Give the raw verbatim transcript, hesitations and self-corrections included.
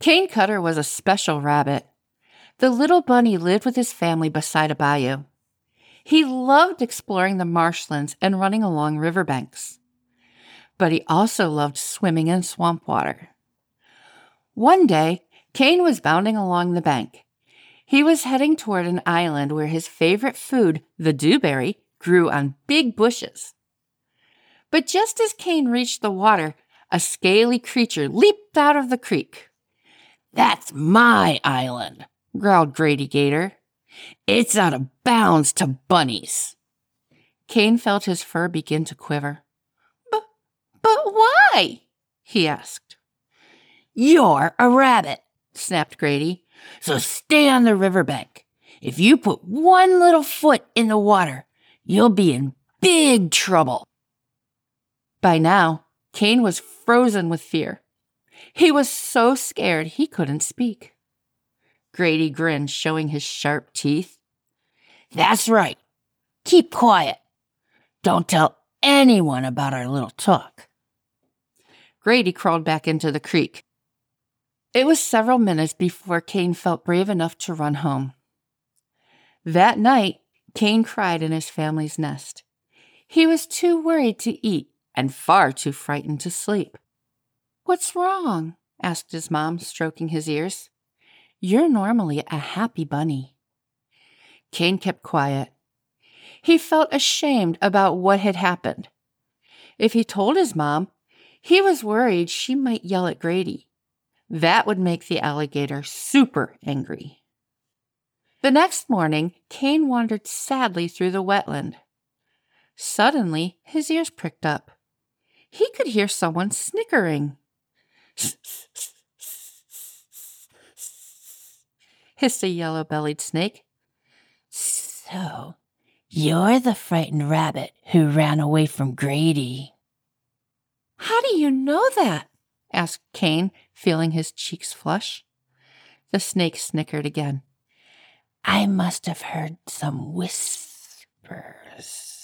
Cane Cutter was a special rabbit. The little bunny lived with his family beside a bayou. He loved exploring the marshlands and running along riverbanks. But he also loved swimming in swamp water. One day, Cane was bounding along the bank. He was heading toward an island where his favorite food, the dewberry, grew on big bushes. But just as Cane reached the water, a scaly creature leaped out of the creek. "That's my island," growled Grady Gator. "It's out of bounds to bunnies." Cane felt his fur begin to quiver. But, but why? He asked. "You're a rabbit," snapped Grady, "so stay on the riverbank. If you put one little foot in the water, you'll be in big trouble." By now, Cane was frozen with fear. He was so scared he couldn't speak. Grady grinned, showing his sharp teeth. "That's right. Keep quiet. Don't tell anyone about our little talk." Grady crawled back into the creek. It was several minutes before Cane felt brave enough to run home. That night, Cane cried in his family's nest. He was too worried to eat and far too frightened to sleep. "What's wrong?" asked his mom, stroking his ears. "You're normally a happy bunny." Cane kept quiet. He felt ashamed about what had happened. If he told his mom, he was worried she might yell at Grady. That would make the alligator super angry. The next morning, Cane wandered sadly through the wetland. Suddenly, his ears pricked up. He could hear someone snickering. Hissed a yellow-bellied snake. "So, you're the frightened rabbit who ran away from Grady." "How do you know that?" asked Cane, feeling his cheeks flush. The snake snickered again. "I must have heard some whispers."